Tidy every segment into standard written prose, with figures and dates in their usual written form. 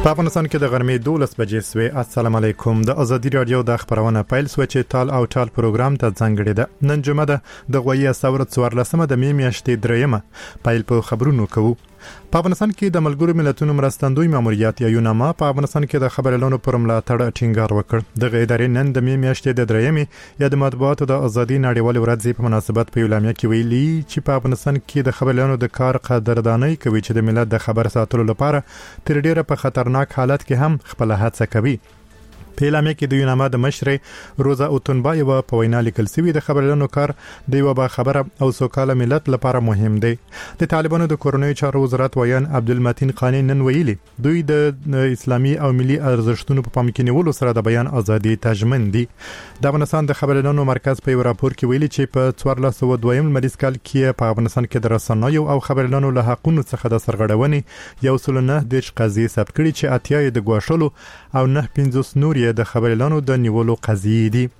په افغانستان کې د غرمې 12 بجې سوې. السلام علیکم. د ازادي رادیو د خبرونه پیل سو چې تال او ټال پروګرام ته ځانګړی ده. نن جمعه ده د غوي ثورت 14مه د می میاشتې درېمه پیل په خبرونو کوو. په افغانستان کې د ملګرو ملتونو مرستندوی ماموریت یا یوناما په افغانستان کې د خبرلونو پر ملاتړ ټینګار وکړ. د ادارې نن د می میاشتې د درېمې یا د مطبوعاتو د ازادي نړیوال ورځ په مناسبت په اعلامیه کې ویلي چې په افغانستان کې د خبرلونو د کار قدرداني کوي چې د ملت د خبر ساتلو لپاره تر ډیره په خطرناک حالت کې هم خپل هڅه کوي. په اعلامیه کې د یوناما د مشر روزا اوتونبایو په وینا لیکل شوی د خبرلونو کار د یو با خبره او سوکاله ملت لپاره مهم دی. د طالبانو د کورنۍ چارو وزارت ویان عبدالمتین خانی نن ویلي دوی د اسلامي او ملي ارزښتونو په پام کې نیولو سره د بیان ازادي تضمین دي. د افغانستان د خبرلونو مرکز په یو راپور کې ویلي چې په 1402 مریض کال کې په افغانستان کې د رسنیو او خبرلونو له حقونو څخه د سرغړونې یو سلنه د قضیې ثبت کړي چې اتیا د ګواښلو او 950 نور د خبرلانو د نیولو قضیې دي.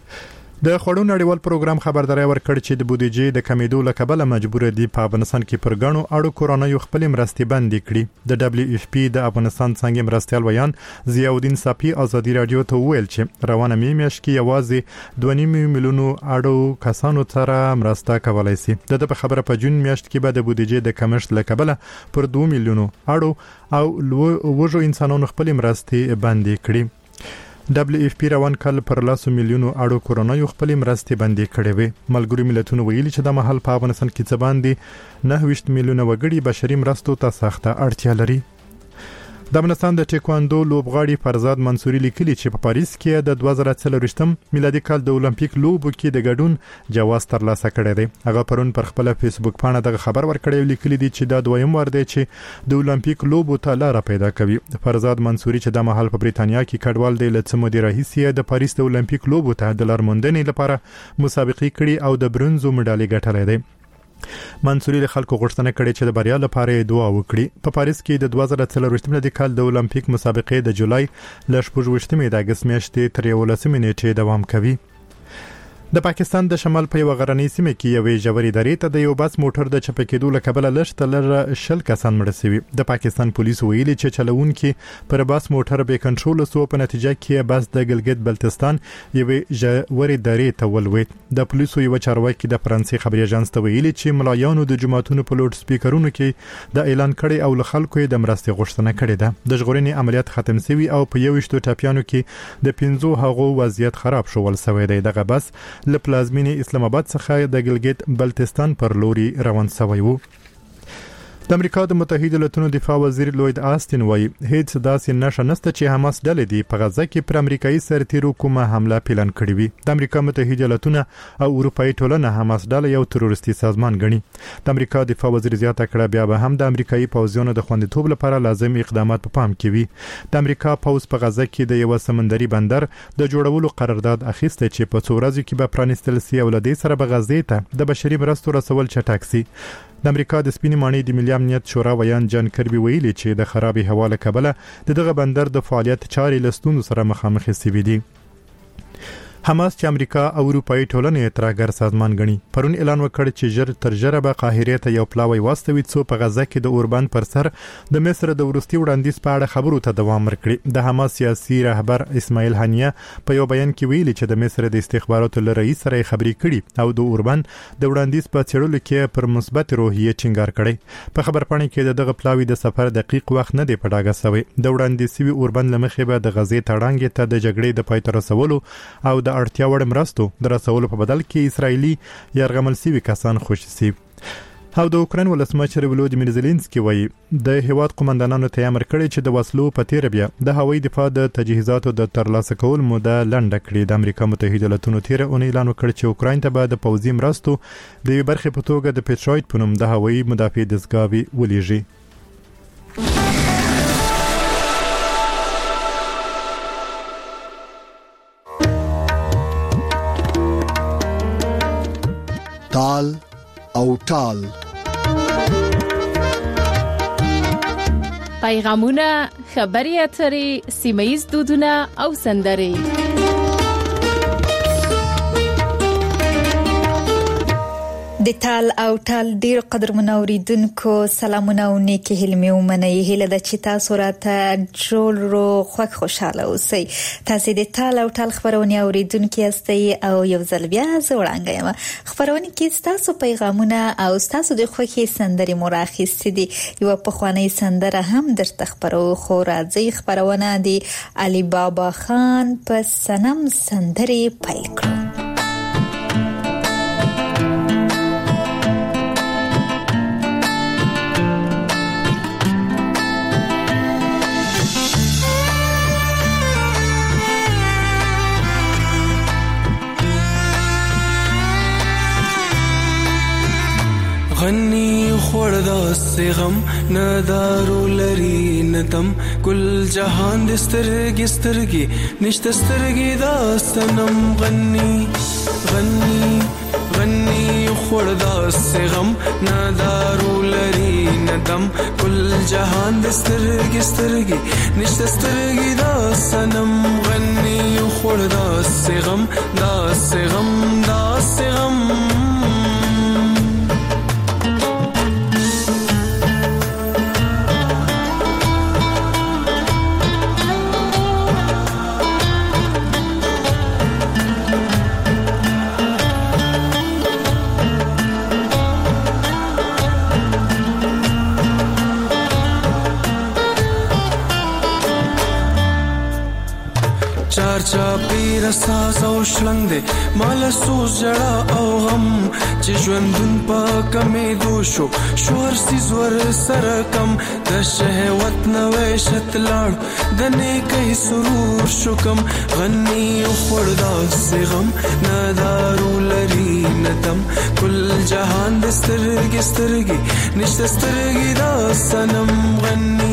د خړو نړیوال پروګرام خبرداري ورکړ چې د بودیجې د کمیدو لکبله مجبور دي په افغانستان کې پرګنو اړو کورونایو خپل مرستې بندي کړي. د دبليو اف پی د افغانستان څنګه مرستيال ویان ضیاء الدین صافي ازادي رادیو ته ویل چې روانه میاشت کې یوازې 2.5 میلیون اړو کسانو سره مرسته کولای شي. د خبره په جون میاشت کې به د بودیجې د کمښت لکبله پر 2 میلیون اړو او وژو انسانانو خپل مرستې بندي کړي. دبليو اف پی روان کال پر 100 میلیون اړو کورونایو خپل مرستې بندي کړې وي. ملګرو ملتونو ویلي چې د محل په افغانستان کې څه باندې 9 میلیون وګړي بشري مرستو ته سخته اړتیا لري. د افغانستان د ټیکواندو لوبغاړي فرزاد منصوري لیکلي چې په پاریس کې د 2024 میلادي کال د اولمپیک لوبو کې د ګډون جواز ترلاسه کړی دی. هغه پرون پر خپل فیسبوک پاڼه د خبر ورکړی لیکلي دي چې دا دویم وار دی چې د اولمپیک لوبو ته لار پیدا کوي. فرزاد منصوري چې د محل په بریتانیا کې کډوال دی لڅ مو دی رئیس د پاریس د اولمپیک لوبو ته د لارموندنې لپاره مسابقې کړي او د برونزو مډالۍ ګټلې ده. منصوري له خلکو غوښتنه کړې چې د بریا لپاره دعا وکړي. په پاریس کې د 2024 میلادي کال د اولمپیک مسابقې د جولای ل 28 د اگست میاشتې تر 11 نیټې دوام کوي. د پاکستان د شمال په یو غرنۍ سیمه کې یوې ژورې درې ته د یو بس موټر د چپکېدو لکبله لږ شل کسان مړه شوي. د پاکستان پولیس ویلي چې چلوونکي پر بس موټر به کنټرول سو په نتیجه کې بس د ګلګت بلتستان یوې ژورې درې ته ولوېد. د پولیسو یو چارواکي د فرانسې خبري اژانس ته ویلي چې ملایانو د جماعتونو په لوډ سپیکرونو کې د اعلان کړي او له خلکو د مرستې غوښتنه کړې ده. د ژغورنې عملیات ختم شوی او په 21 ټاپیانو کې د 15 هغو وضعیت خراب شول سوی دی. دغه بس له پلازمینې اسلام آباد څخه د ګلګت بلتستان پر لوري روان شوی وو. د امریکا د متحده ایالاتو دفاع وزیر لوید آستین وایي هیڅ داسې نشه نشته چې حماس ډلې دی په غزه کې پر امریکایي سرتیرو کومه حمله پلان کړې وي. د امریکا متحده ایالاتو او اروپאי ټولنه حماس ډله یو تروریستي سازمان ګڼي. د امریکا دفاع وزیر زیاته کړه بیا به هم د امریکایي پوځیانو د خوندیتوب لپاره لازم اقدامات په پام کې وي. د امریکا پوځ په غزه کې د یو سمندري بندر د جوړولو قرارداد اخیسته چې په څو ورځو کې به پرانیستل شي او لدې سره به غزې ته د بشري مرستو رسول چټک شي. د امریکا د سپینې ماڼۍ د ملي امنیت شورا ویان جان کربي ویلي چې د خرابې هوا له کبله دغه بندر د فعالیت چارې له ستونزو سره مخامخ شوي دي. حماس چې امریکا او اروپאי ټولنې ترهګر سازمان ګڼي پرون اعلان وکړ چې ژر تر ژره به قاهره ته یو پلاوی واستوي څو په غزه کې د اوربان پر سر د مصر د ورستي وړاندیز په اړه خبرو ته دوام ورکړي. د حماس سیاسي رهبر اسماعیل هنیه په یو بیان کې ویلي چې د مصر د استخباراتو له رئیس سره خبرې کړي او د اوربان د وړاندیز په څېړلو کې پر مثبت روحیه ټینګار کړي. په خبرپاڼه کې دغه پلاوی د سفر دقیق وخت نه دی په ډاګه شوی. د وړاندیز سوي اوربان لمخې به د غزې تړانګې ته د جګړې د پای ته رسولو او د اړتیا وړ مرستو د رسولو په بدل کې اسرایلی یرغمل شوي کسان خوشي شي. او د اوکراین ولسمشر ولودیمیر زيلنسکي وایي د هیواد قومندانانو ته امر کړی چې د وسلو په تیر بیا د هوایي دفاع د تجهیزاتو د ترلاسه کول موده لنډه کړي. د امریکا متحده ایالاتو تیر اونۍ اعلان وکړ چې اوکراین ته به د پوځي مرستو د یوې برخې په توګه د پیټرویټ په نوم د هوایي مدافع دستګاوې ولېږي. تال او ټال پیغامونه، خبري اترې، سیمه‌ییز دودونه او سندرې د تال او ټال ډیر قدرمن اوریدونکو سلامونه او نیکی هیلې ومنئ. هیله ده چې تاسو راته ټول روغ خوشاله اوسئ. تاسو د تال او ټال خبرونه اوریدونکو یاستئ او یو ځل بیا زه وړاندې یم. خبرونه کې تاسو پیغامونه او تاسو د خوښي سندري مراخصې دي. یو پخوانی سندره هم درته خبرو خو راځي خبرونه دي علي بابا خان په سنم سندري پیل کړو. غنی خوردا سغم ندارو لري ندم کل جهان د سترګي نشته سترګي دا سنم. غنی خوردا سغم ندارو لري ندم کل جهان د سترګي نشته سترګي دا سنم. غنی خوردا سغم دا سغم چاپی رساز او شلنگ دے مالا سوز جڑا او غم چی ژوندون پا کمی دوشو شور سی زور سرکم د شهوت نویشت لاړ د نیکی سرور شکم. غنی خوردا سغم ندارو لري ندم کل جهان د سترګي نشته سترګي دا سنم. غنی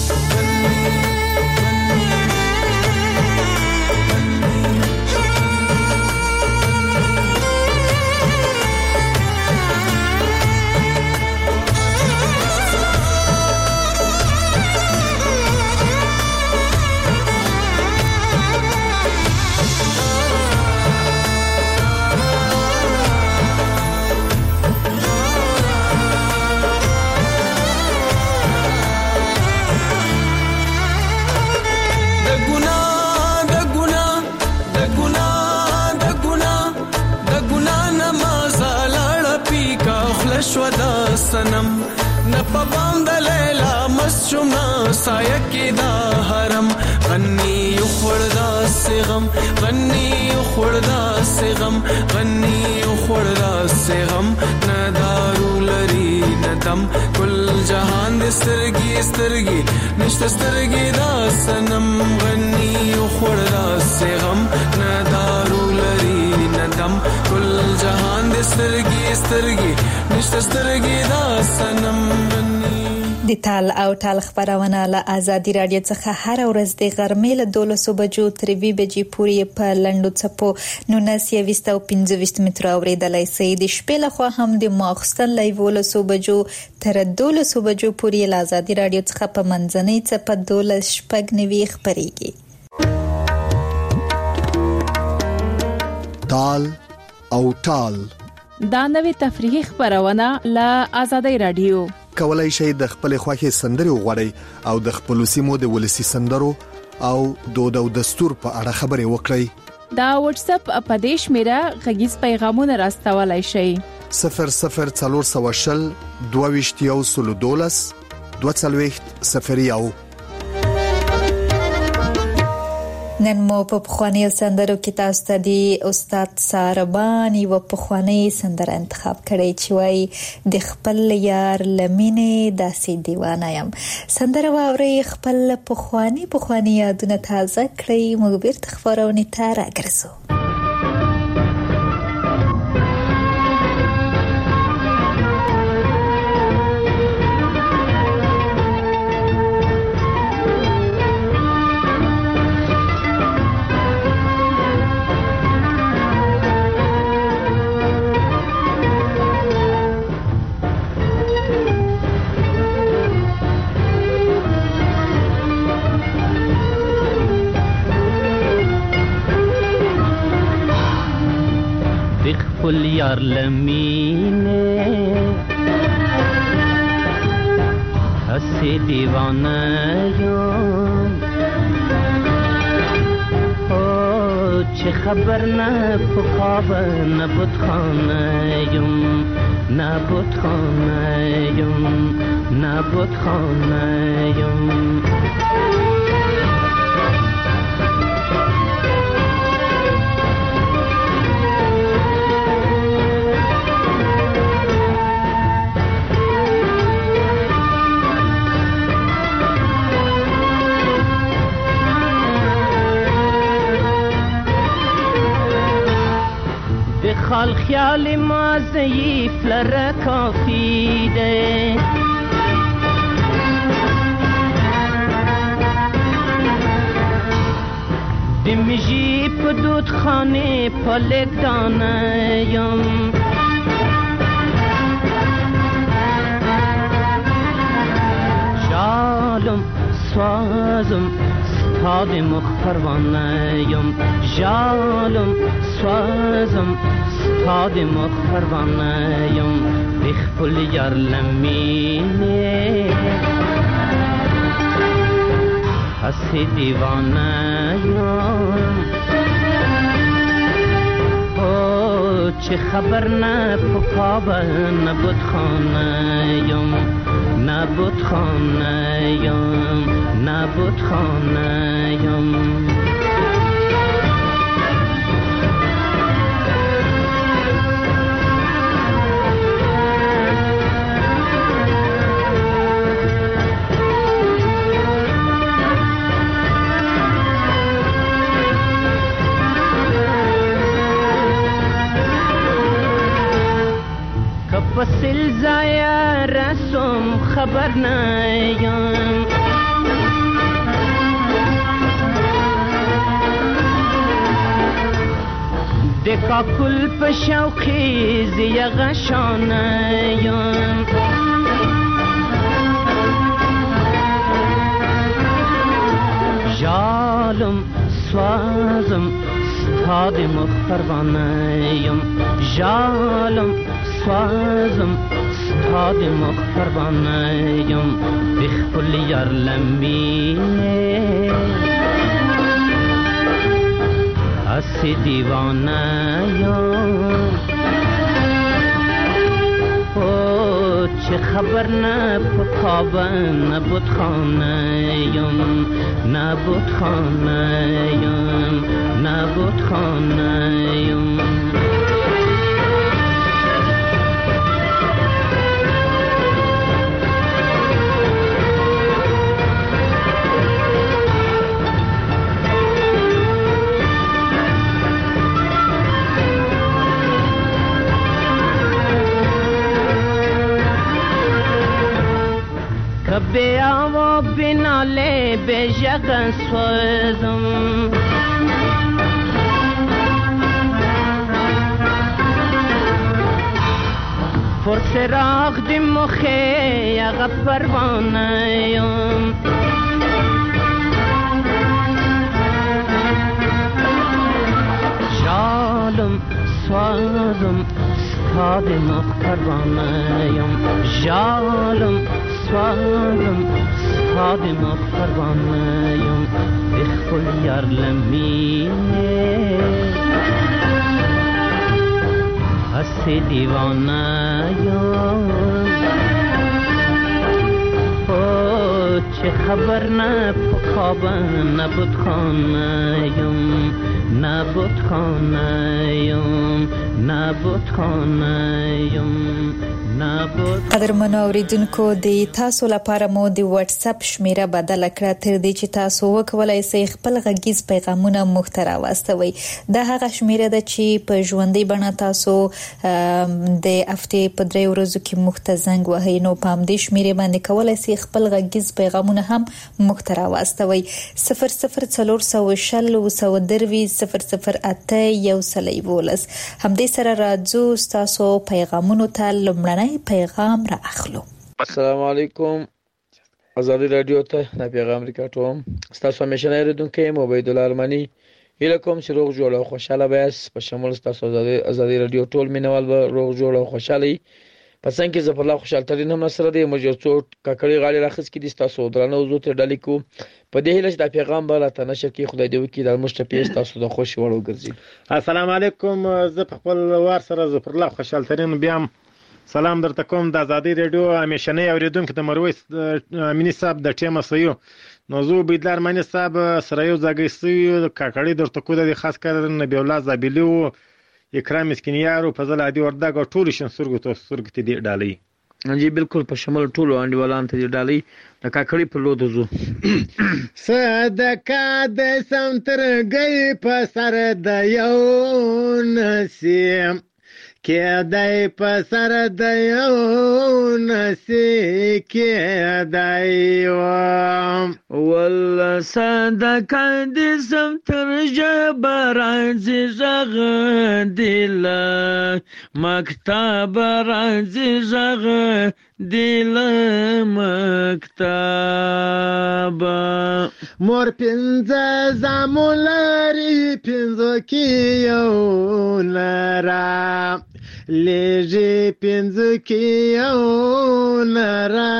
سنم نپا باند لیلا مسجمنا سایکی دا حرم. غنی خوردا سغم ندارو لري ندم کل جهان د سترګي نشته سترګي دا سنم. غنی خوردا سغم ندارو لري ندم کل جهان د سترګي نشته سترګي دا سنم. د تال او ټال خبرونه له آزادي رادیو څخه هر ورځ د غرمې له 12 بجو تر 2 بجې پورې په لندو چپو 1925 متر اوریدلای شئ. د شپې له خوا هم د ماخستن لایو 12 بجو تر 12 بجو پورې له آزادي رادیو څخه په منځنۍ چپه 12 شپږ خبريږي. تال او ټال دا نوې تفریحي خبرونه له آزادي رادیو. کولای شئ د خپل خوښي سندري وغوړئ او د خپل سیمو د ولسی سندرو او دود او دستور په اړه خبري وکړئ. دا واتس اپ اپدیش میرا غږیز پیغامونه راستولای شئ 0040 22 22 نن مو په خواني سندرو کې تاسو ته دی استاد ساربان یو په خواني سندره انتخاب کړی چې وای د خپل یار لمینه داسې دیوانه يم. سندره واوري خپل په خواني یادونه تازه کړی. موږ بیرته خبرونه ته راګرځو. یار لمینه هستی دیوانه یم چه خبر نه پخاب نه بودخانه یم نه بودخانه یم نه بودخانه یم خال خیال ما ضعیف لره کافی ده دمیجی پا دود خانه پالک دانه یم جالم سوازم ستاد مخپروانه یم جالم سوازم ستاد مخپروانه یم بخپل یار لمینه هستی دیوانه یم چه خبر نه پاپا نه بودخانه یم نه بودخانه یم نه بودخانه یم وصل زایا رسم خبر نیم دکا کل پشوقی زیغشانیم جالم سوازم ستاد مخپروانیم جالم سوازم ستاد مخپروانیم بخپل یار لمینه هستی دیوانیم چه خبر نه پخابه نه بودخانیم نه بودخانیم نه بودخانیم بیا و بناله به جگن سوزم فرسراغ دی مخی اغا پروانیم جالم سوزم ستاد مخ پروانیم جالم سوالم ستاد مخپروانیم بخپل یار لمینه هستی دیوانیم چه خبر نه پخابه نه بودخانیم نه بودخانیم نه بودخانیم قدرمنو اوریدونکو د تاسو لپاره مو د واتس اپ شمیره بدل کړه تر دې چې تاسو وکولای شئ خپل غږیز پیغامونه محتوا واستوي دا هغه شمیره ده چې په ژوندۍ بڼه تاسو د هفته په 3 ورځو کې محتزنګ وهي نو پام دې شمیره باندې کولای شئ خپل غږیز پیغامونه هم محتوا واستوي 00403030 هم دې سره راځو تاسو پیغامونو ته لمړنۍ پیغام را اخلو. السلام علیکم آزادی رادیو ته د پیغام ریکارډوم تاسو همیشه نه ردونکو عبید الله ارمنی هیله کوم چې روغ جوړ او خوشاله باسي په شمول تاسو ازادي رادیو ټول مینوال به روغ جوړ او خوشاله وي. پس ان کې ظفر الله خوشحال ترين هم سره دی مجرڅو کاکړي غاړي راخص کې دي تاسو درنه وزو ته ډالې کو په دې هیله چې د پیغام به راته نشه کې خدای دې وکړي د مشتپیس تاسو د خوشي وړو ګرځي. السلام علیکم. زه په خپل وار سره ظفر الله خوشحال ترين بیا سلام درته کوم د ازادي رادیو همیشنۍ اوریدونکو د مرویس امینی صاحب د ټیم سيو نوزو بيدلار مانی صاحب سره یو ځای سيو کاکړي درته کو د خاص کر نبی الله زابلیو اکرام مسکینیارو فضل عادي وردګ ټول شن سرګو ته سرګ ته دی ډالۍ جی بالکل په شمول ټول انډیوالان ته دی ډالۍ د کاکړي په لود زو صدقه د سمتر گئی په سر د یو نسیم کې دای په سر د یو نسیم کې دای ول صدقه د سمتر جبر زغ دل مکتب راز زغ دل مکتب مور پنځه زامولاري پنځه کې یو لرا لېږي پنځه کې یو لرا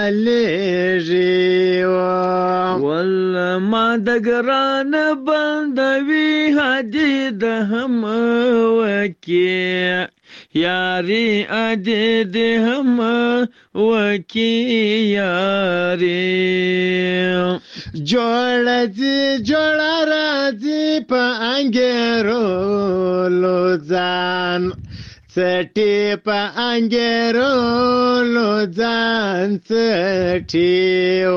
لېږي ول ما د ګران بندوي حدید هم وکي یاری عدد هم وکی یاری جوړ راځي په انګیرو لوځان سټي په انګیرو لوځان سټي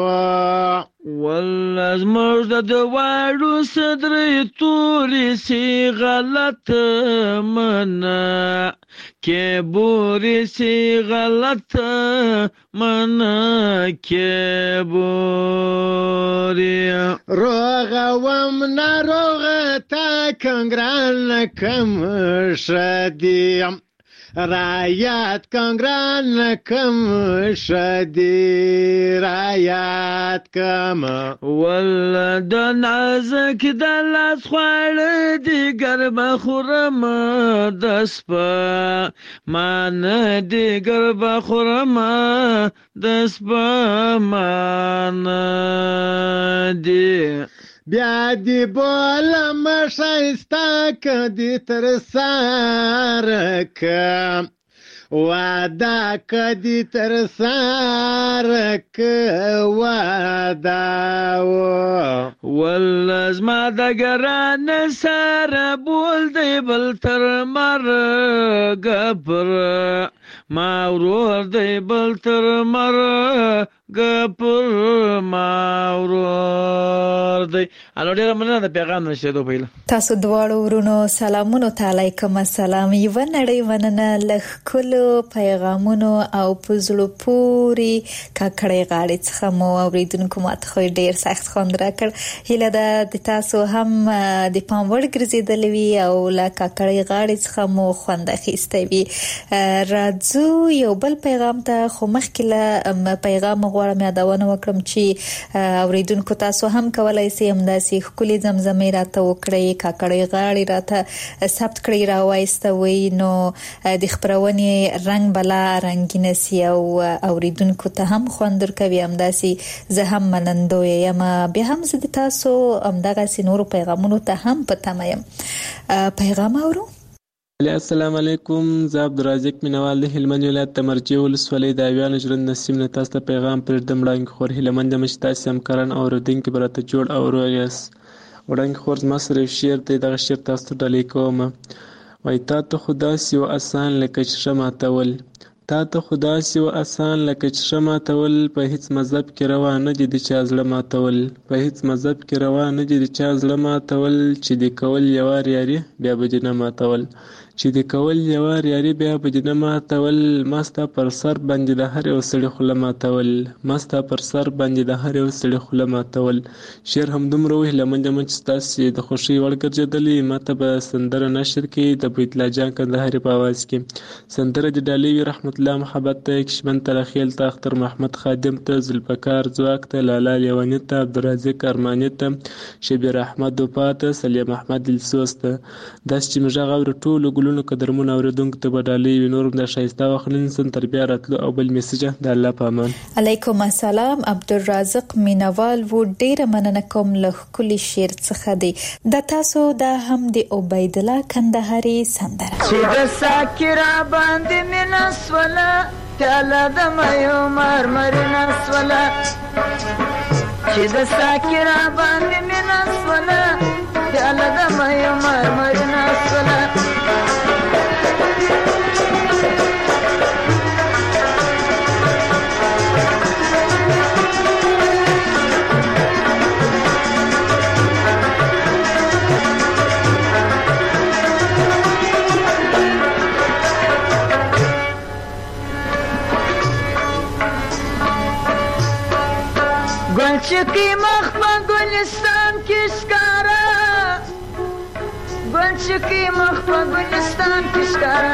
والله زموږ د واړو صدرې تورې سي غلط منا کې بورې سي غلط منا کې بورې روغه وم ناروغه تا کنګران کم شدیم رایات کنگران کم شدی رایات کم والله د نازک د لاس خوړ دیگر بخورم دسپا مان دیگر بخورم دسپا مان دی بیا دی بولم شایستا کدی تر سارک وادا کدی تر سارک وادا والله زما د ګران سره بول دی بل تر مرګ پر ما ورور دی بل تر مرګ پر ما ورور دی. الو ډیر مننه د پیغام نشیدو پیله تاسو دواړو ورونو سلامونو علیکم السلام یو نړۍ وننه لخلو پیغامونو او پزړو پوری کاکړې غاړې څخه مو اوریدونکو ماته خو ډیر سخت خوند راکړ. هیله ده د تاسو هم د پام وړ ګرځیدلې او لا کاکړې غاړې څخه مو خوند اخیسته وي. راځو یو بل پیغام ته خو مخکې پیغام غواړم یادونه وکړم چې اوریدونکو تاسو هم کولای شئ همداسې خولي زمزمې راته وکړئ کاکړې غاړې راته ثبت کړئ راوایستوي نو د خبرونې رنگ بلا رنگین سي او اوریدونکو ته هم خوند ورکوي. همداسې زه هم منندوی یم. بیا هم زه د تاسو همدغه نورو پیغامونو ته هم پته یم. پیغام اورو. السلام علیکم. زه عبدالرزاق مینوال د هلمند ولایت د مرجې ولسوالۍ د اویانو ژرند نسیم نه تاسو ته پیغام پرېږدم. وړاندې خور هیلمند یم چې تاسې همکاران او اورېدونکي به راته جوړ او روغ یاست. وړاندې خور زما سره یو شعر دی، دغه شعر تاسو ته ډالۍ کوم. وایي تا ته خو داسې و اسان لکه چشه ماتول، تا ته خو داسې و اسان لکه چشه ماتول، په هیڅ مذهب کې روا نه دي د چا زړه ماتول، په هیڅ مذهب کې روا نه دي د چا زړه ماتول، چې دې کول یوار یاري بیا به دې نه ماتول، چې د کول یوه ریاري بیا به دې نه ماتول، ما ستا پر سر باندې د هر یو سړي خوله ماتول، ما ستا پر سر باندې د هر یو سړي خوله ماتول. شعر همدومره هیله مند یم چې ستاسې د خوښۍ وړ ګرځېدلی. ما ته به سندره نشر کړي د بیت جان کندهاري په آواز کې. سندره د ډالۍ وي رحمت الله محبت ته، کشمن ترخیل ته، اختر محمد خادم ته، ذوالفقار ځواک ته، لالا لیواني ته، عبدالرازق ارماني ته، شبیر احمد وفا ته، سلیم احمد دلسوز ته. داسې چې مې غږ اوري ټولو ګلونو قدرمنو اورېدونکو ته به ډالۍ وي. نور هم د ښایسته وخت نن تر بیا راتلو او بل میسجه د الله په امان. علیکم السلام. عبدالرازق مینوال و ډیره مننه کوم له ښکلي شعر څخه دی. د تاسو دا هم د عبید الله کندهاري سندره چې د ساکرا باندې مینا سوله پیاله د مایو مرمرینه سوله، چې د ساکرا باندې مینا سوله پیاله د مایو مرمرینه سوله. گلچکی مخ په گلستان کې ښکارا، گلچکی مخ په گلستان کې ښکارا،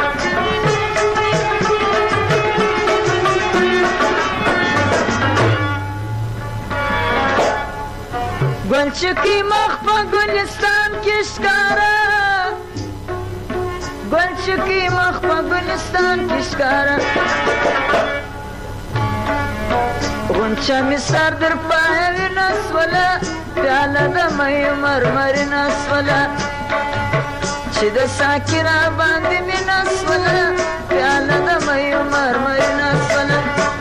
گلچکی مخ په گلستان کې ښکارا، گلچکی مخ په گلستان کې ښکارا. غنچه می سر در پای نسوله پیاله د مای مرمر نسوله، چې د ساکرا باندې می نسوله پیاله د مای مرمر نسوله.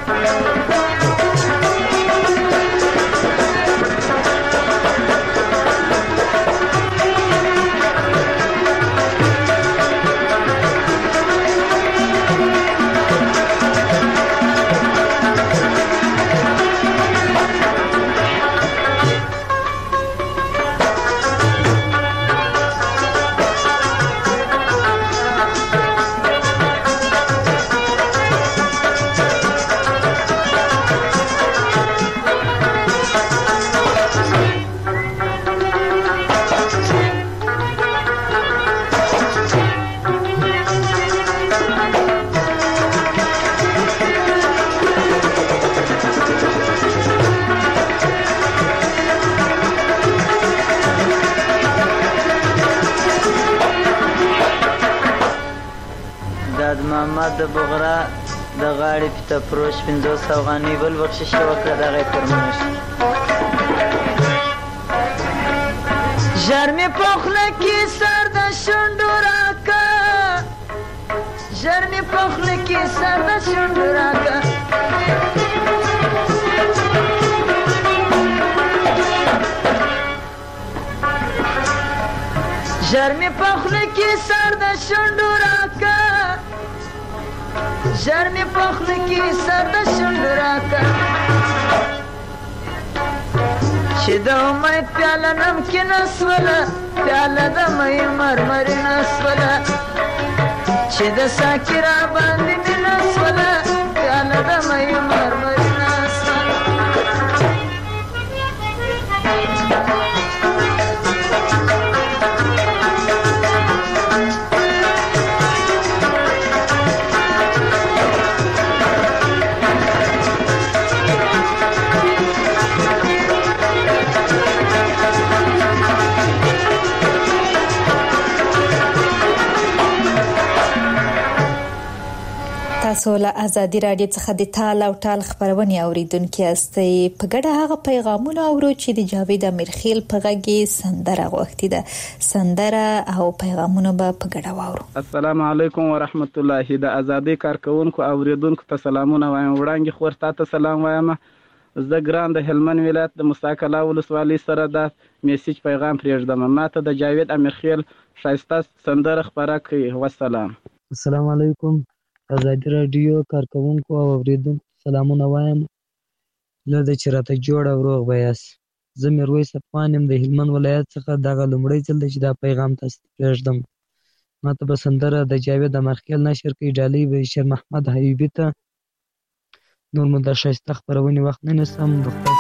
محمد د بغرا د غاړې پته پروش 500 افغانۍ بل بخشش وکړه دغه پرمنش. ژر مې پخله کې سر د شونډو راکه، ژر مې پخله کې سر د شونډو راکه، ژر مې پخله کې سر د شونډو راکه، ژر مې پخله کې سر د شونډو راکه، چې د امید پیاله نمکینه سوله پیاله د مۍ مرمرینه سوله، چې د ساکرا باندې مینه سوله پیاله د مۍ مرمرینه سوله. تاسو له ازادي رادیو څخه د تال او ټال خبرونه اوریدونکو یاستئ. په ګډه هغه پیغامونه اورو چې د جاوید امیرخیل په غږ کې سندره غوښتي ده. سندره او پیغامونه به په ګډه واورو. السلام علیکم ورحمت الله. د ازادي کارکونکو اوریدونکو ته سلامونه وایم. وړاندې خور تاسو سلام وایم. زه ګران د هلمند ولایت د مستقله ولسوالۍ سره د میسج پیغام پرېږدم. ماته د جاوید امیرخیل شایسته سندره خبره کوي. والسلام. السلام علیکم. ازادي رادیو کارکونکو او اوریدونکو سلامونه وایم. لږ چې راته جوړ او روغ به یاست. زه میرویس افغان یم د هلمند ولایت څخه. دغه لومړی ځل دی چې دا پیغام تاسو ته پرېږدم. ماته به سندره د جاوید امرخیل نشر کوي، ډالۍ به شیر محمد حبیبي ته. نور مو د ښایسته خپرونې وخت نه نیسم. د خدای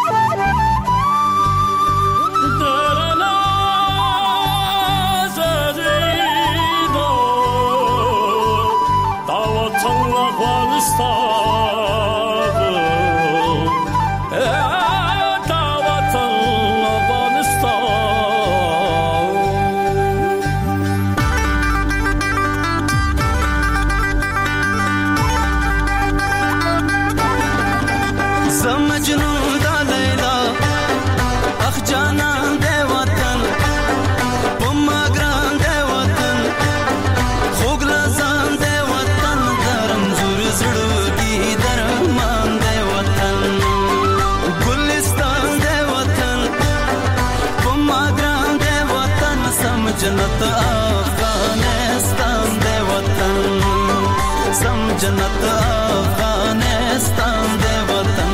जन्नत अफगानिस्तान दे वतन, सम जन्नत अफगानिस्तान दे वतन.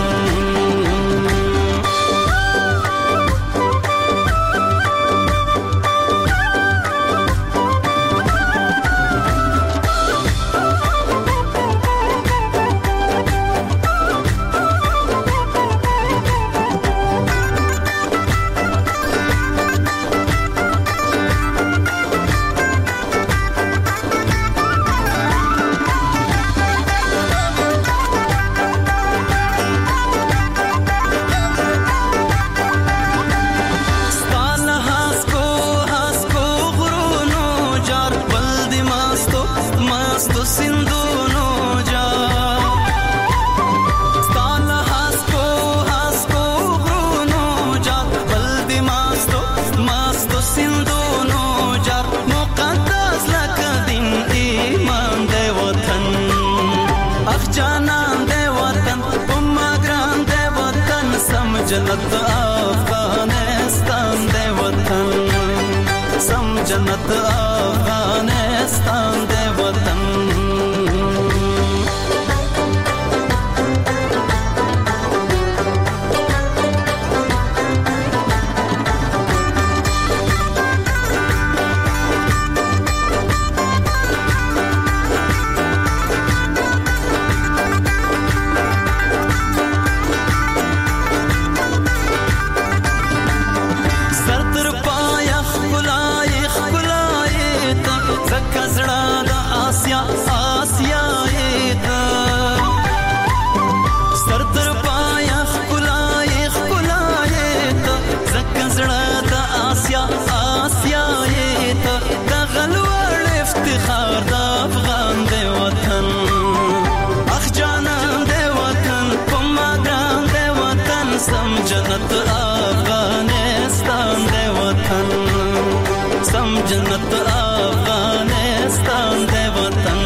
जन्नत अफगानिस्तान दे वतन, सम जन्नत अफगानिस्तान दे वतन. जन्नत अफगानिस्तान दे वतन, सम जन्नत अफगानिस्तान दे वतन.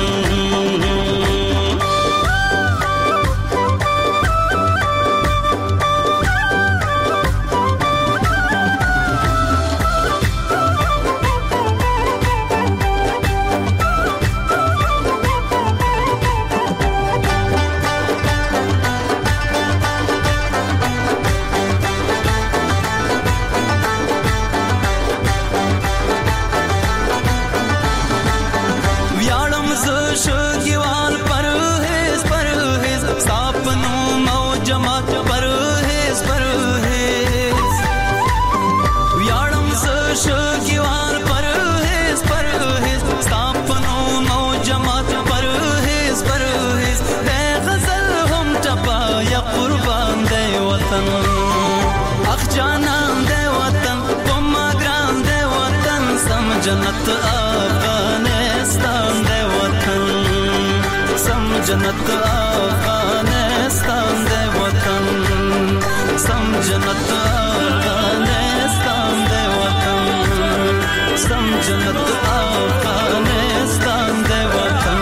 जन्नत अफगानिस्तान दे वतन, सम जन्नत अफगानिस्तान दे वतन, सम जन्नत अफगानिस्तान दे वतन, सम जन्नत अफगानिस्तान दे वतन.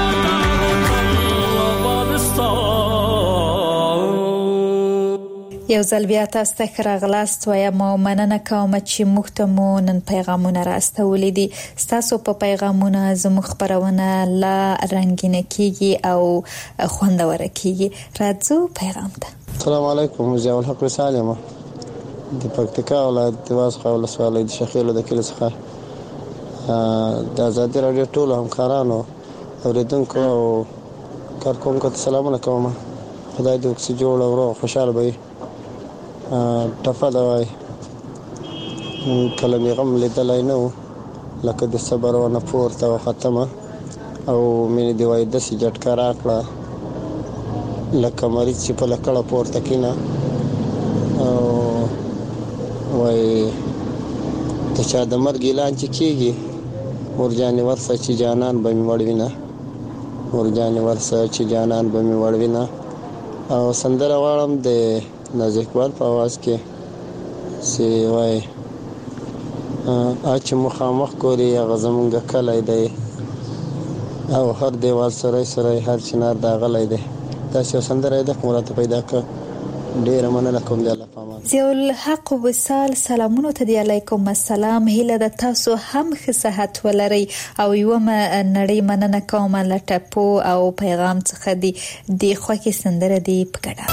یو ځل بیا تاسو ته راغلاست وایم او مننه کوم چې موږ ته مو نن پیغامونه راستولې دي. تاسو په پیغامونه زموږ خبرونه لا رنگینه کیږي او خوندوره کیږي. راځو پیغام ته. السلام علیکم، ضیاء الحق سالمه د پکتیکا ولایت د واسخه ولسوالۍ د شخیلو د کلی څخه د ازادي رادیو ټول همکارانو اوریدونکو او کارکونکو ته سلامونه کوم. خدای دې وکړي جوړ او روغ خوشاله وي. ټفه دا وای کله مې غم لیدلای نه و لکه د صبر ونه پورته او ختمه او مې دی وای د سي جټکا راکړه لکه مریض چې په لکړه پورته کینه او وای ته چا د مرګ اعلان چې کیږي ورجانې ورسه چې جانان به مې وړوینه ورجانې ورسه چې جانان به مې وړوینه او سندره واړم د نازکوال په आवाज کې سی وای اچ مخامخ ګوري هغه زمونږ کلی دی او هر دیوال سره سره هر چنار دا غلی دی. تاسو سندره د کومه پیدا ک ډیر مننه کوم دی الله پامان. ضیاء الحق وصال سلامونه ته دی. علیکم السلام. هیله د تاسو هم ښه صحت ولري او یوم نړۍ مننه کوم له ټپو او پیغام څخه دی خوکه سندره دی پکړه.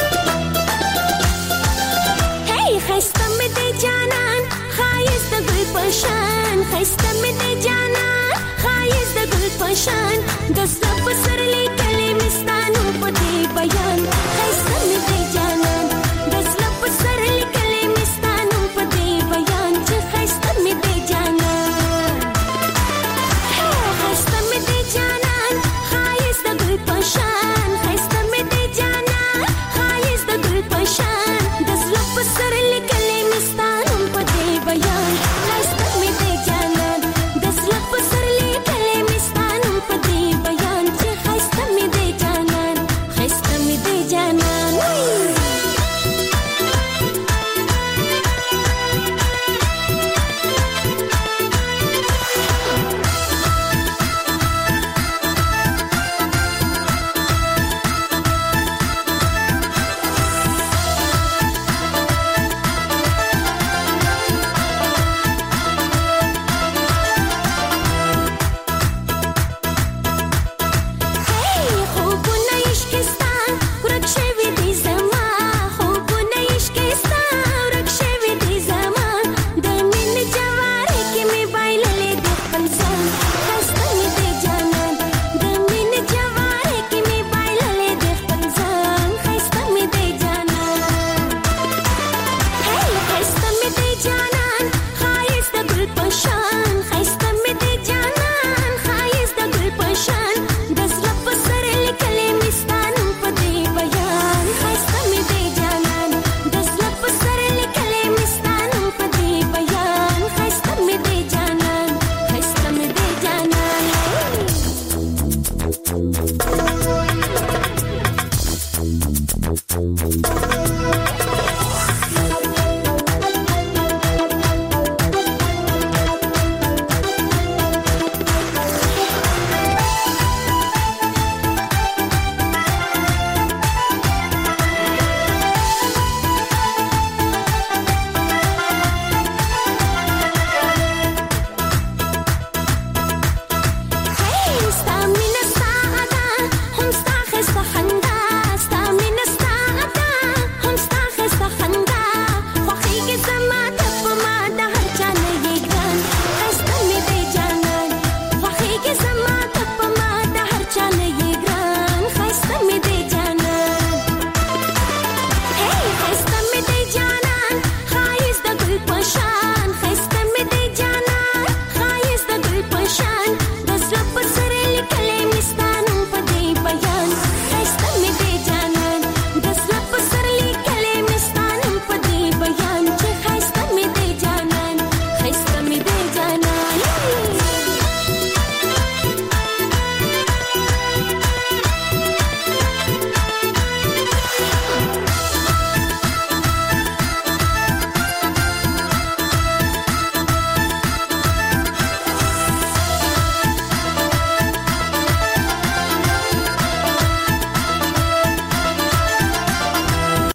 خسته مې دې جانان خایست د ګل پشان خسته مې دې جانان خایست د ګل پشان د سب سر لیکلې مستانو په دې بیان خسته مې دې جانان د سب سر لیکلې مستانو په دې بیان چې خسته مې دې جانان خسته مې دې جانان خایست د ګل پشان خسته مې دې جانان خایست د ګل پشان د سب سر لیکلې مستانو په دې بیان خسته مې دې جانان د سب سر لیکلې مستانو په دې بیان چې خسته مې دې جانان خسته مې دې جانان هم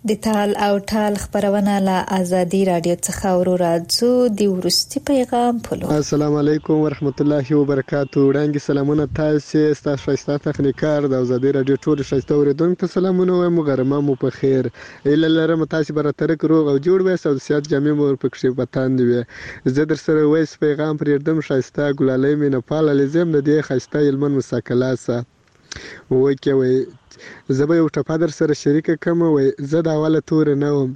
د تال او ټال خبرونه له آزادي رادیو څخه ورورځو د ورستي پیغام پلو. السلام علیکم ورحمت الله وبرکاتو. وړاندې سلامونه تاسو ستاسو شایسته تخنیکار د آزادي رادیو ټول شایسته اوریدونکو ته سلامونه وایم. غرمه مو په خیر. اله لرم تاسو براتر روغ او جوړ وې او سیاست جامع مو پکښې وطن دی. زه در سره وایس پیغام پرېردم شایسته ګلالۍ مې نه پاله لزم د دې خایسته علمن مساکلاسه وکوي. زه به یو ټپه در سره شریکه کوم. وای زه د اوله تور نه وم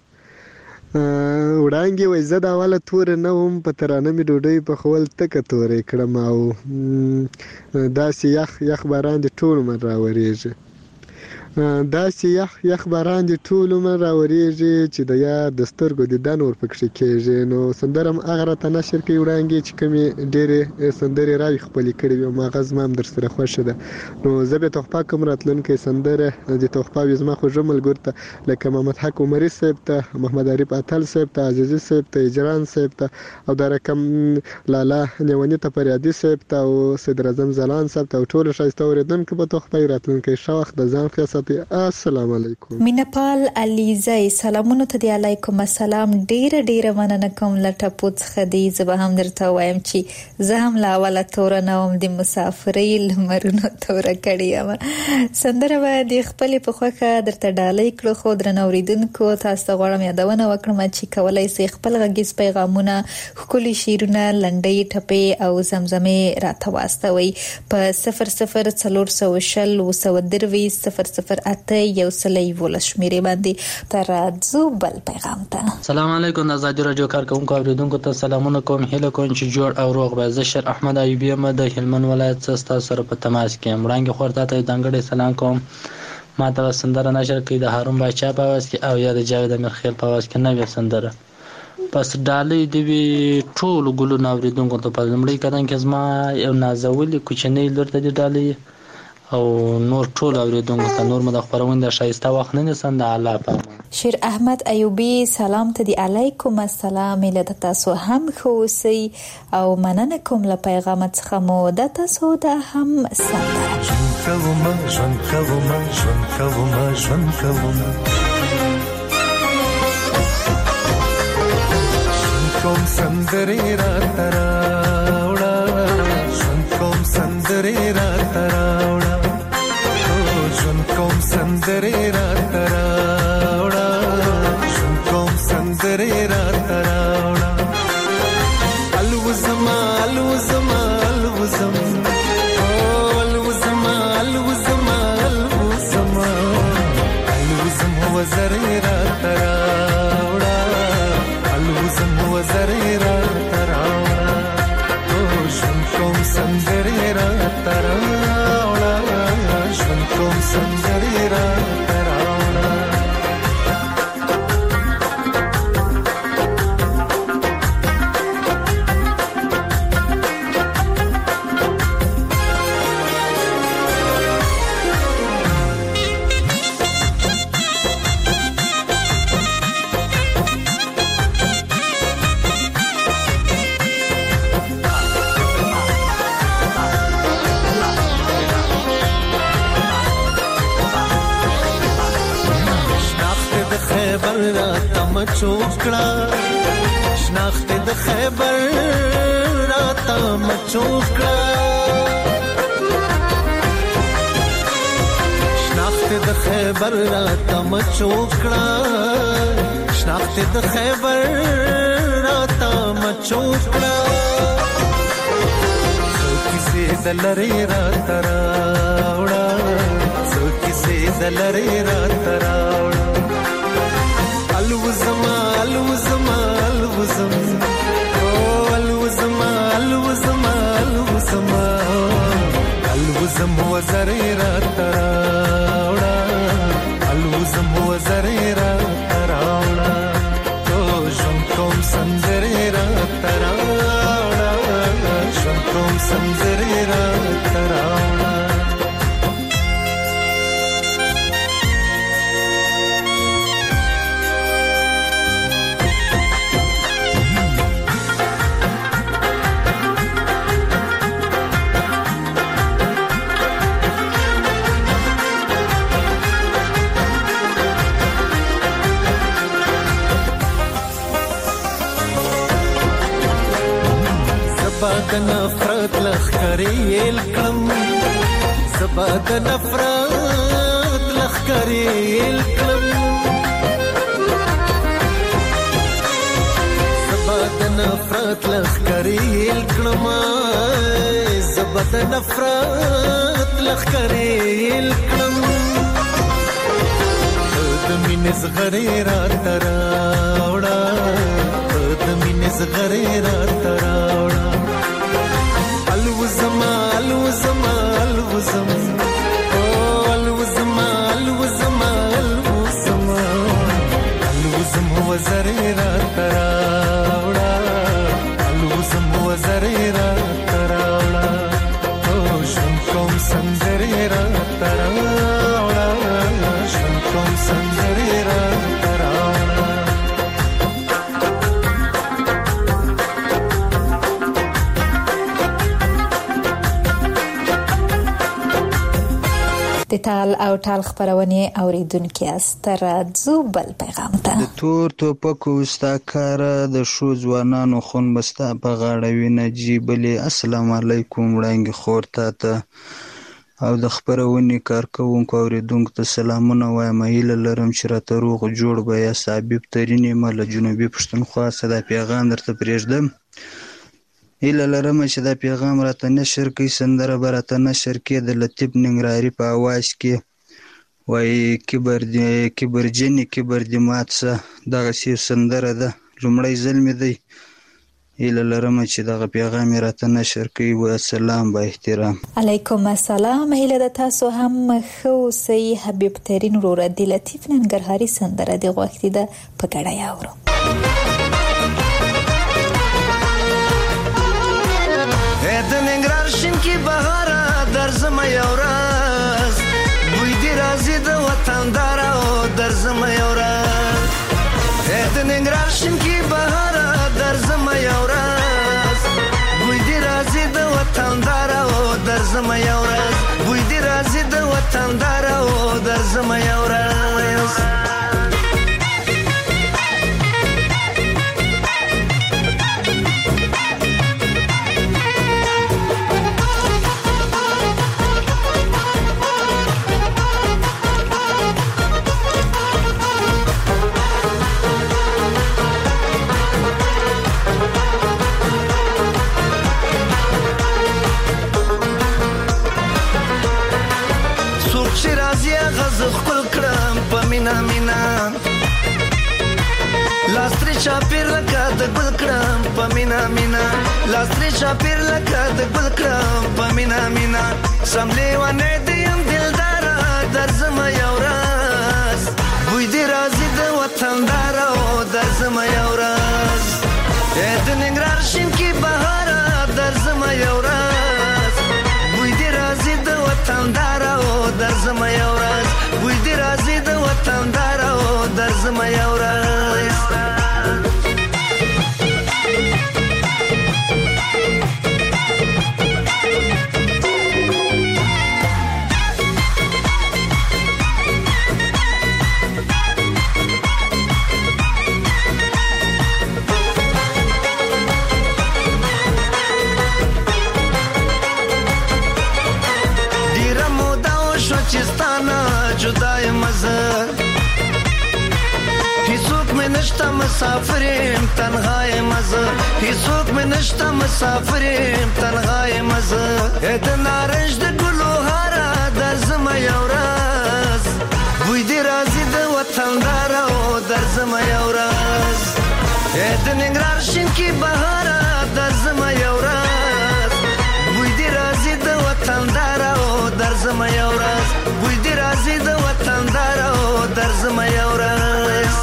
وړانګې وای زه د اوله تور نه وم په ترانه مې ډوډۍ په خول تکه تورې کړم او داسې یخ باران دې ټول عمر راورېږي. داسې یخ باران دې ټول عمر راورېږي چې د یار د سترګو دیدن ورپکښې کېږي. نو سندره هم هغه راته نشر کوي وړانګې چې کومې ډېرې سندرې راوي خپلې کړې وي او هغه زما هم در سره خوښه ده. نو زه به تحفه کوم راتلونکې سندره د تحفه وي زما خوږه ملګرو ته لکه محمد حق عمري صاحب ته، محمد عارف اتل صاحب ته، عزیزي صاحب ته، اجران صاحب ته او د رقم لالا نیونی ته، فریادي صاحب ته او صدر اعظم زلان صاحب ته او ټول ښایسته اوریدونکو په تحفه راتلونکې ښه وخت د ځان ښه ساتئ. السلام علیکم. مینپال علیزی سلامونه ته دی. علیکم السلام. ډیره مننه کوم لټه پوڅ خدي. زه به هم درته وایم چې زه هم لا اوله تور نه وم د مسافرۍ لمرونو تور کړی یم. سندره به د خپل په خوخه درته ډالۍ کړو. خو درنه اوریدونکو تاسو ته غواړم یادونه وکړم چې کولای شئ خپل غږیز پیغامونه ښکلي شعرونه لنډۍ ټپې او زمزمې راته واستوئ په 0040 220 008 یو سلی ولس شمیرې باندې تر ځو بل پیغام ته. سلام علیکم. د آزادي رادیو کارکونکو اوریدونکو ته سلامونه کوم. هیله کوم چې جوړ او روغ به. زه شر احمد ایوبی یم د هلمند ولایت څخه سره په تماس کې یم. وړاندې خورته ته ځانګړی سلام کوم. ما ته سندره نشر کړي د هارون باچا په आवाज کې او یا د جاوید امیرخیل په आवाज کې نوې سندره. پس ډالۍ دی وی ټول ګلو اوریدونکو ته په لمړی کدان کې زما یو نازولي کوچنی لور ته دی ډالۍ او نور ټول اوریدونکو ته نور مده خبرونه د شایسته وخت نه نسند اعلی په شیر احمد ایوبی سلام ته دی. علیکم السلام. له تاسو هم خوسي او مننه کوم له پیغام څخه مو د تاسو د هم سندره. ژوند کوم سندرې را تراوړه ژوند کوم سندرې را تراوړه ژوند کوم سندرې را تراوړه ژوند کوم سندرې را تراوړه الوزما الوزما الوزم الوزما الوزما الوزما الوزم وزرې را تراوړه الوزم وزرې را تراوړه ژوند کوم سندرې را تراوړه ژوند کوم سندرې را تراوړه. چوکړه شناخت د خیبر راته مچوکړه شناخت د خیبر راته مچوکړه شناخت د خیبر راته مچوکړه څو کیسې د لرې راته راوړه څو کیسې د لرې راته راوړه الوزما الوزما الوزم الوزما الوزما الوزما الوزم وزرې را تراوړه الوزم وزرې را تراوړه ژوند کوم سندرې را تراوړه ژوند کوم سندرې را تراوړه. د نفرت لخکرې الکم زبا د نفرت لخکرې الکم زبا د نفرت لخکرې الکم زبا د نفرت لخکرې الکم د مینې زغرې را تراوړه د مینې زغرې را تراوړه الوزما الوزما الوزما الوزما الوزما الوزما الوزما وزرې را تراوړه الوزما وزرې را تراوړه او ژوند کوم سندرې را تراوړه ژوند کوم سندرې را تراوړه د تال او ټال خبرونه اوریدونکو استر زوبل پیغام ته د تور ټوپکو استاکار د شو ځوانانو خون بستا په غاړه وینه جیبلې السلام علیکم وړاندې خورته ته او د خبرونه کارکونکو اوریدونکو ته سلامونه وایم هیله لرم چې راته روغ جوړ به یا صاحب ترینه مل جنوبي پښتونخوا صدا پیغام درته پرېږدم هیله لرم چې دا پیغام راته نشر کړي سندره به راته نشر کړي د لطیف ننګرهاري په اواز کې وایي کبرجنې کبر دې مات شه دغسې سندره ده لومړی ځل مې دی هیله لرم چې دغه پیغام یې راته نشر کړي والسلام با احترام علیکم السلام هیله د تاسو هم ښه اوسئ حبیب ترین وروره د لطیف ننګرهاري سندره دې غوښتې ده په ګډه یې اورو د ننګرهار شین کې بهاره درځم یو ورځ بوی دې راځي د وطندار او درځم یو ورځ د ننګرهار شین کې بهاره درځم یو ورځ بوی دې راځي د وطندار او درځم یو ورځ بوی دې راځي د وطندار او درځم یو ورځ لاستری چاپیر لکه د ګل کړم په مینا مینا لاستری چاپیر لکه د ګل کړم په مینا مینا سم لیوانه دیم دلدار درځم یو ورځ بوی دې راځي د وطندار او درځم یو ورځ د ننګرهار شین کې بهار درځم یو ورځ بوی دې راځي د وطندار او درځم یو ورځ بوی دې راځي د وطندار او درځم یو ورځ جدای مزه هیڅوک مې نشته مسافریم تنهای مزه هیڅوک مې نشته مسافریم تنهای مزه د نارنج د ګلو هاره درځم یو ورځ بوی دې راځي د وطندار او درځم یو ورځ د ننګرهار شین کې بهاره درځم یو ورځ بوی دې راځي د وطندار او درځم یو ورځ بوی دې راځي د وطندار او درځم یو ورځ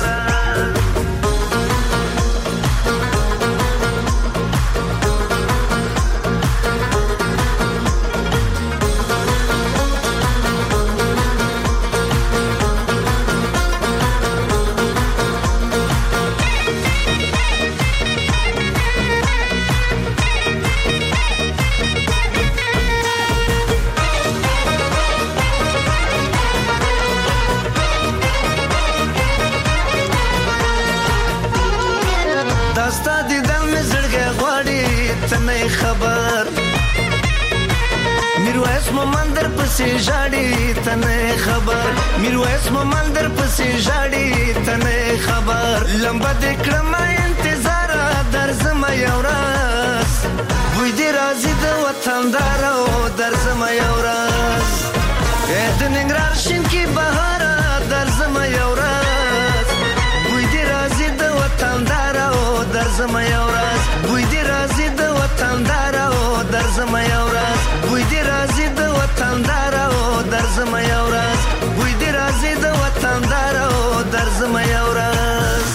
پسې ژاړي ته نه خبر میرویس مومن در پسې ژاړي ته نه خبر لمبه دې کړم انتظار درځم یو ورځ بوی دې راځي د وطندار او درځم یو ورځ د ننګرهار شین کې بهار درځم یو ورځ بوی دې راځي د وطندار او درځم یو ورځ بوی دې راځي د وطندار او درځم یو ورځ بوی دې راځي د وطندار او درځم یو ورځ بوی دې راځي د وطندار او درځم یو ورځ.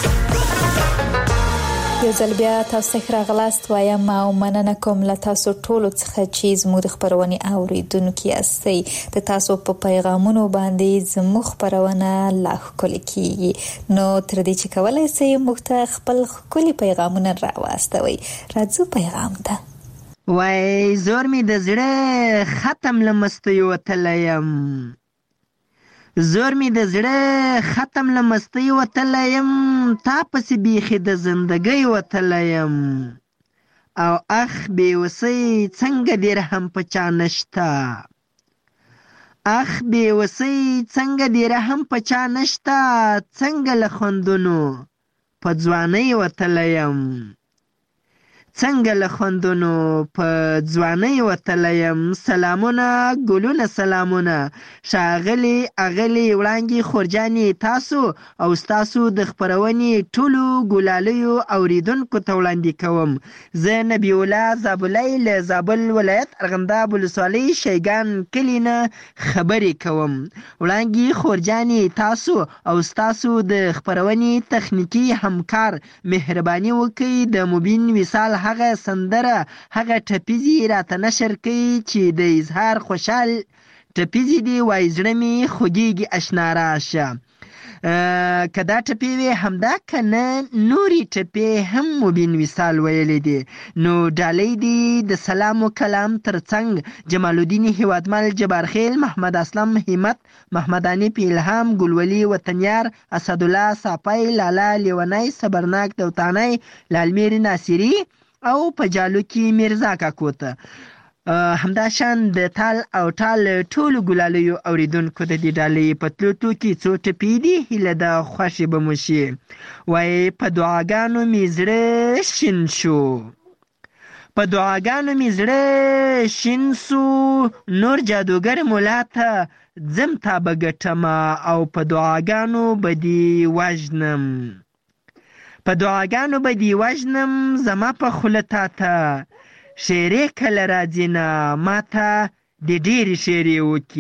یو ځل بیا تاسو ښه راغلاست وایم او مننه کوم له تاسو ټولو څخه چې زموږ د خپرونې اوریدونکي یاستئ. د تاسو په پیغامونو باندې زموږ خپرونه لا ښکلې کیږي. نو تر دې چې کولی شئ موږ ته خپل ښکلي پیغامونه راواستوئ. راځو پیغام ته. وای زور می د زړه ختم له مستۍ وتلی یم زور می د زړه ختم له مستۍ وتلی یم تا پسې بیخي د زندګۍ وتلی یم او اخ بېوسۍ څنګه دې رحم په چا نشته اخ بېوسۍ څنګه دې رحم په چا نشته څنګه له خوندونو په ځوانۍ وتلی یم څنګه له خوندونو په ځوانۍ وتلی یم. سلامونه ګلونه سلامونه ښاغلي اغلي وړانګې خورجانې تاسو او ستاسو د خپرونې ټولو ګلالیو اوریدونکو ته وړاندې کوم. زه نبی الله زابلی له زابل ولایت ارغنداب ولسوالۍ شیګان کلي نه خبرې کوم. وړانګې خورجانې تاسو او ستاسو د خپرونې تخنیکي همکار مهرباني وکړئ د مبین وصال هغه سندره هغه ټپیزي راته نشر کوي چې د اظهار خوشحال ټپیزي دی وای زړه مې خوږیږي اشنا راشه. که دا ټپې وي همدا که نه نورې ټپې هم مبین وصال ویلی دي. نو ډالۍ دي د سلام و کلام ترڅنګ جمال الدین هیوادمل جبارخیل محمد اسلم همت محمد انیف الهام ګلولي وطنیار اسدالله صافی لالا لیونی صبرناک دوتانی لالمیر ناصری او په جالو کې میرزا کاکو ته همدا شان د تال او ټال ټولو ګلالیو اوریدونکو د دې ډالۍ په تلو کې څو ټپې دي هیله ده خوښې به مو شي. وایي په دعاګانو مې زړه شین شو په دعاګانو مې زړه شین سو نور جادوګر مولا ته ځم تا به ګټمه او په دعاګانو به دې وژنم په دعاګانو به دې وژنم زما په خوله تا ته شعرې کله راځي نه ما ته د ډېرې شعرې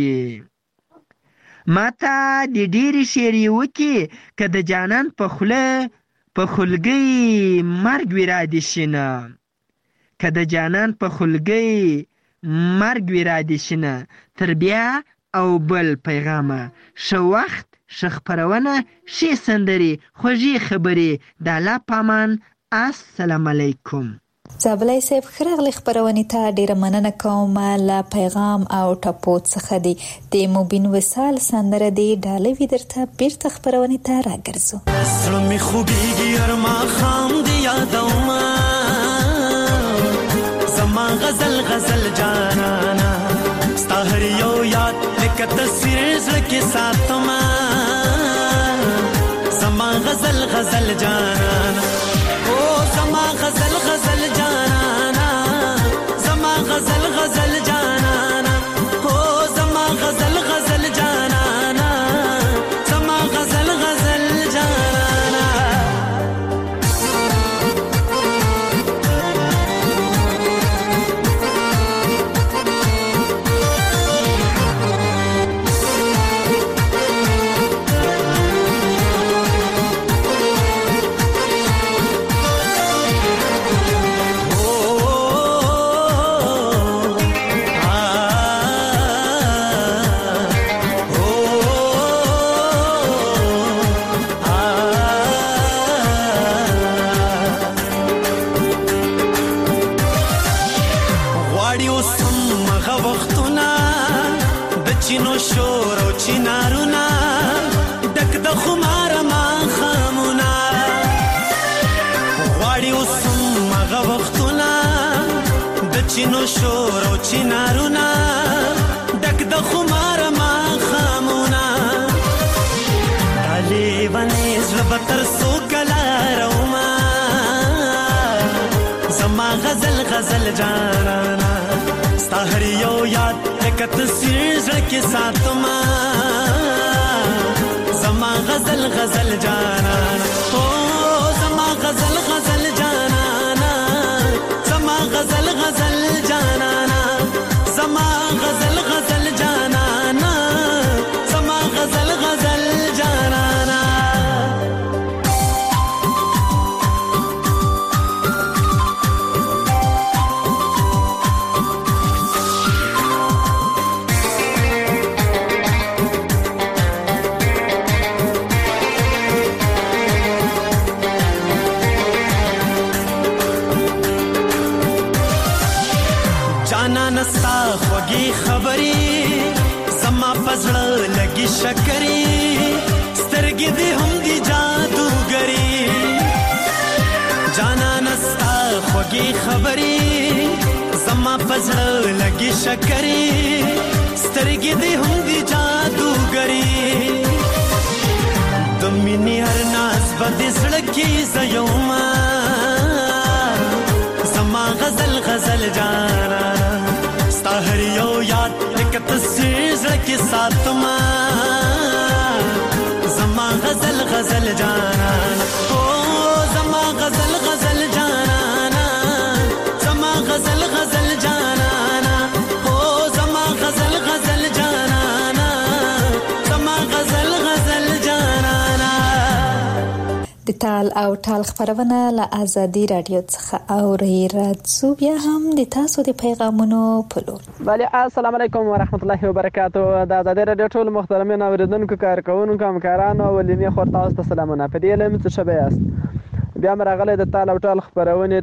وکړي ما ته د ډېرې شعرې وکړي که د جانان په خوله په خولګۍ مرګ وي را دې شي نه که د جانان په خولګۍ مرګ وي را دې شي نه. تر بیا او بل پیغامه ښه وخت ښه خپرونه ښې سندرې خوږې خبرې د الله په امان. السلام علیکم. زابلی صاحب ښه راغلی خپرونې ته ډېره مننه کوم له پیغام او ټپو څخه دی. د مبین وصال سندره دی ډالۍ وي درته بیرته خپرونې ته راګرځو. زړه مې خوږېږي هر ماښام دې یادومه زما غزل غزل جانانه ستا هر یو یاد لکه تصویر زړه کې ساتمه زما غزل غزل جانانه او زما غزل غزل جانانه زما غزل غزل جانانه او زما غزل غزل جانانه زما غزل غزل جانانه. چینو شور او چینارونه دک د خمار ما خامونه غواړي اوسم مغه وختونه د چینو شور او چینارونه دک د خمار ما خامونا ډالې ونې زړه به تر څو کله روما زما غزل غزل جانانا ستا هر یو یاد لکه تصویر زړه کې ساتما زما غزل غزل جانانا او زما غزل غزل جانانا زما غزل غزل جانانا زما غزل غزل جانانا زما غزل غزل جانانا نستا خوږی خبرې زما پزړه لګي شکرې سترګې دې هم دي جادوګرې جانا نستا خوږی خبرې زما پزړه لګي شکرې سترګې دې هم دي جادوګرې د مینې هر ناز به دې زړه کې زیوما زما غزل غزل جانا هر یو یاد لکه تصویر زړه کې ساتما زما غزل غزل جانانا او زما غزل غزل جانانا زما غزل غزل جانانا او زما غزل غزل جانانا زما غزل غزل جانانا د تال او ټال خبرونه له آزادي رادیو څخه اوري راځو بیا هم د تاسو د پیغامونو په لور. بله السلام علیکم ورحمت الله وبرکاتو. د آزادي رادیو ټول محترمین اوریدونکو کارکونکو همکارانو ولینی خور تاسو ته سلامونه. په دې لمه څه شبه یاست بیا مرغله د تال او ټال خبرونه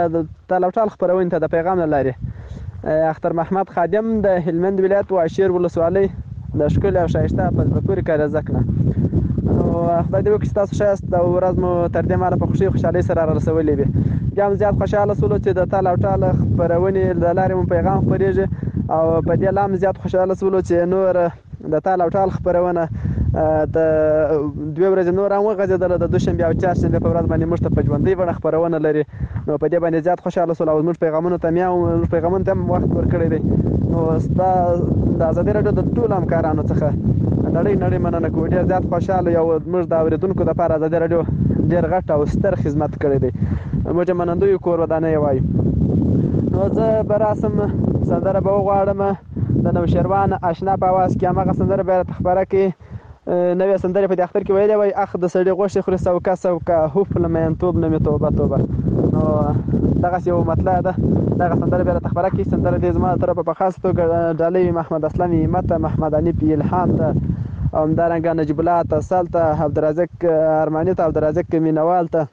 ته د پیغام لري. اختر محمد خادم د هلمند ولایت واشیر ولسوالۍ د شکل او شایسته په پورې کار ځکنه خدای دې وکړي تاسو شایست د ورځ مو تر دې ماله په خوشحالۍ سره رسولې وي. بیا هم زیات خوشاله سولو چې د تال او ټال خبرونې له لارې مو پیغام خپرېږي او په دې لا هم زیات خوشاله سولو چې نور د تال او ټال خبرونه د دوه ورځې نور هم وغځېدله د دوشنبې او چهارشنبې په ورځ باندې موږ ته په ژوندۍ بڼه خبرونه لري نو په دې باندې زیات خوشاله سولو او زموږ پیغامونو ته هم وخت ورکړی دی. نو ستا د آزادي راډیو د ټولو همکارانو څخه نړۍ مننه کوم. ډېر زیات خوشاله یو موږ د اورېدونکو دپاره آزادي راډیو ډېر غټ او ستر خدمت کړی دی. موږ منندوی کور ودانۍ وایو. نو زه به راسم سندره به وغواړم د نوشیروان اشنا په اواز کې همغه سندره به راته خپره کړي. نوې سندرې په دې اختر کې ویلې وای اخ د سړي غوښې خوري سوکه هوف له مینتوب نه مې توبه نو دغسې یو مطلع ده. دغه سندره به راته خپره کړي. سندره دې زما له طرفه په خاص توګه ډالۍ محمد اسلم همت محمد حنیف الهام ته او همدارنګه نجیب الله اتصال ته عبدالرزاق ارماني ته عبدالرزاق مینوال ته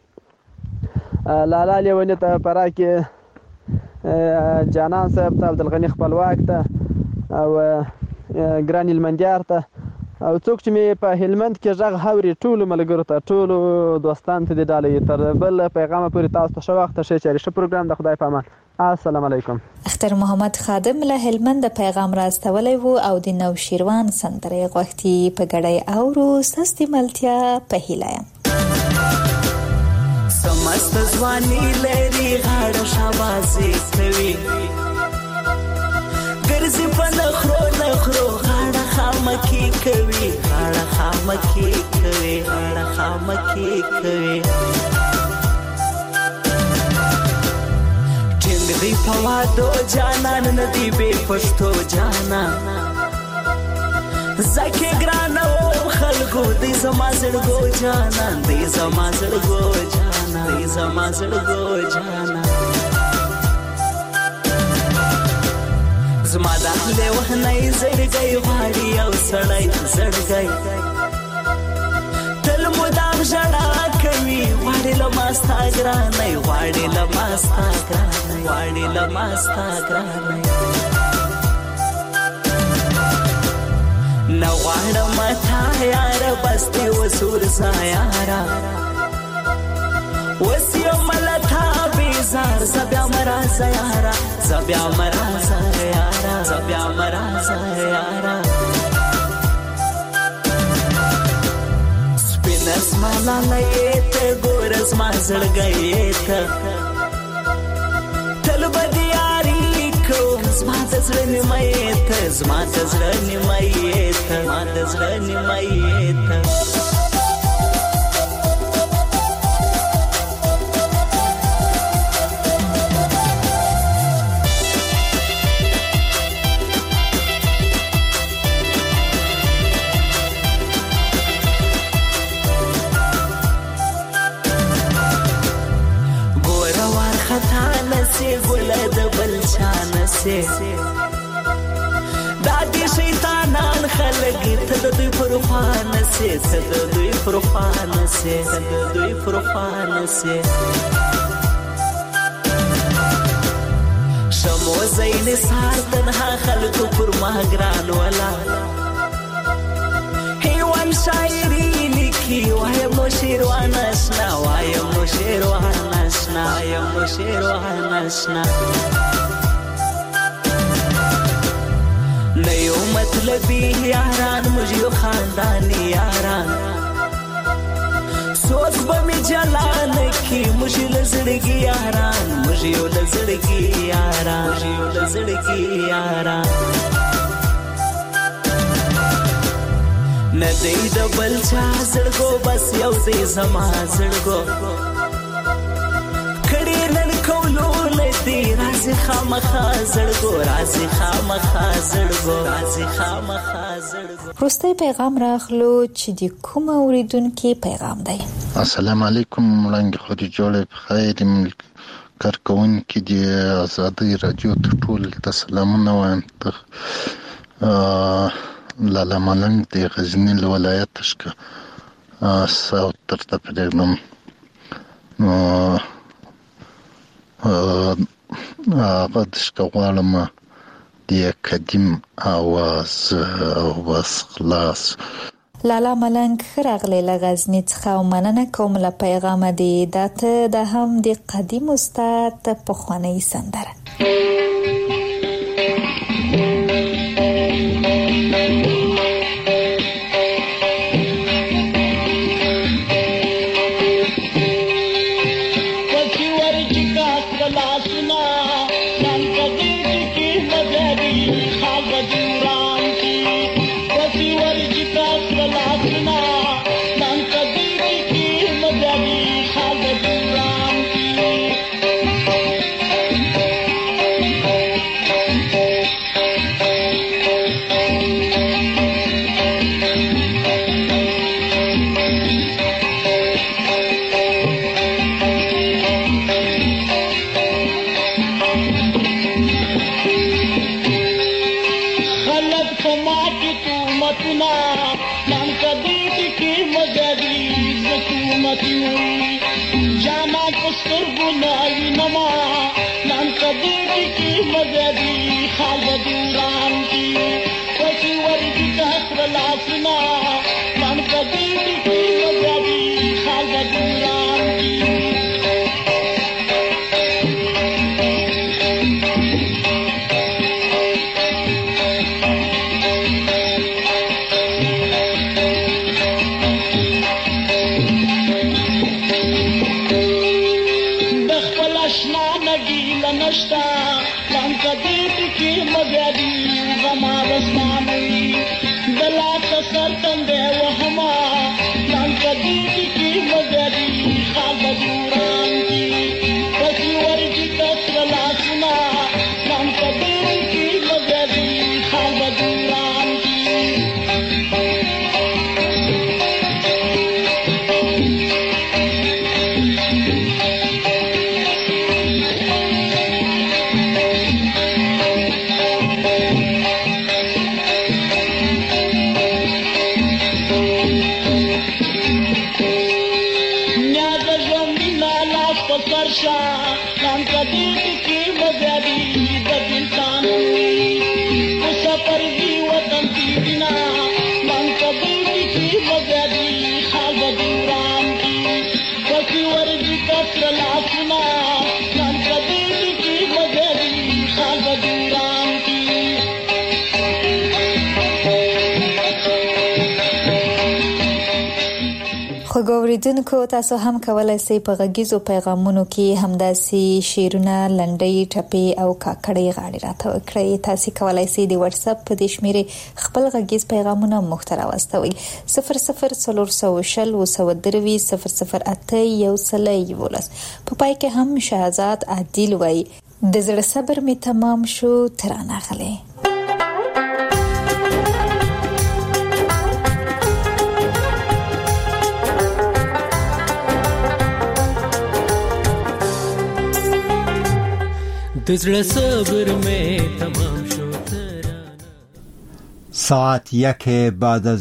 لالا لیوني ته پراکې جانان صاحب ته عبدالغني خپلواک ته او ګران هلمندیار ته او څوک چې مې په هلمند کې غږ هوري ټولو ملګرو ته ټولو دوستانو ته دې ډالۍ تر بل پیغامه پورې تاسو ته ښه وخت ښه چارې ښه پروګرام د خدای په امان. السلام علیکم. اختر محمد خادم له هلمند پیغام راستولی وو او د نوشیروان سندرې غوښتي په ګډۍ اورو سستي ملتیا په هیله یم. سمست ځواني لري غاړه شاباسي کوي ګرځي په نخرو غاړه خامکی کوي ټینګ دی په وادو جانان ندی به پښتو جانان زکه ګرانو خلکو دې زما زړګو جانان زما د له وهنه زړګي غاړي او سړی زړګي تل مدام ژړا کوي غاړي له ماستا ګرانې نو غواړم تا یار بس دې وسور سایارا وسیم ملتا به انتظار زبیا مرازا یارا زبیا مرازا یارا زبیا مرازا یارا سپینس مالا لیت ګورز ما زړګیت تل بدیاری کو زما د زړه نیمایت زما د زړه نیمایت ما د زړه نیمایت ګله د بل چانه سي دا دي شیطانان خلک ته د دوی پر خوانه سي ته د دوی پر خوانه سي ته د دوی پر خوانه سي شمو زین سار تنها خلک پر ما ګران ولا هیوان شاعری لیکي وایم نو شیروان آشنا وایم نو شیروان آشنا وایم نو شیروان آشنا نیو مطلبی یاران مجھیو خاندانی یاران سوک بمی جلان کی مجھیو لزڑگی یاران مجھیو لزڑگی یاران مجھیو لزڑگی یاران ندی د بل چا زړګو بس یو دی زما زړګو کړي نن کولو ندی راځي خامخا زړګو راځي خامخا زړګو راځي خامخا زړګو وروستی پیغام راغلو چې د کوم اوریدونکو پیغام دی السلام علیکم وړاندې خو دې جوړې په خیر کارکونکي د آزادۍ رادیو ته ټول ته سلامونه وایم لالا ملنګ د غزنی ولایت څخه ساوث تر پرېږدم هغه څخه غواړم د قدیم اواز او بس خلاص لالا ملنګ راغلی له غزنی څخه مننه کوم له پیغام دی داته د هم د قدیم استاد په خوانی سندره Thank you. خو ګوریدونکو تاسو هم کولای شئ په غږیزو پیغامونو کې همداسي شیرونه لنډۍ ټپي او کاکړۍ غاړي راته وکړئ. تاسو کولای شئ د واتس اپ په دې شمیرې خپل غږیز پیغامونه مختر واستوي 00402003008111 په پای کې هم شهزاد عادل وای د زړه صبر می تمام شو ترانه غلې. دزړه صبر میں تمام شو. ساعت 1 بعد از